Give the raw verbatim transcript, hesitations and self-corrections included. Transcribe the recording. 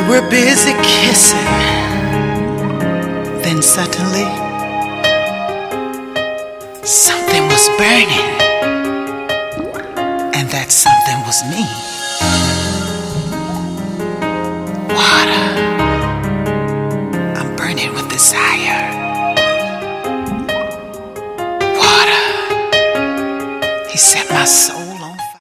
were busy kissing, then suddenly something was burning, and that something was me. Water, I'm burning with desire. Water, he set my soul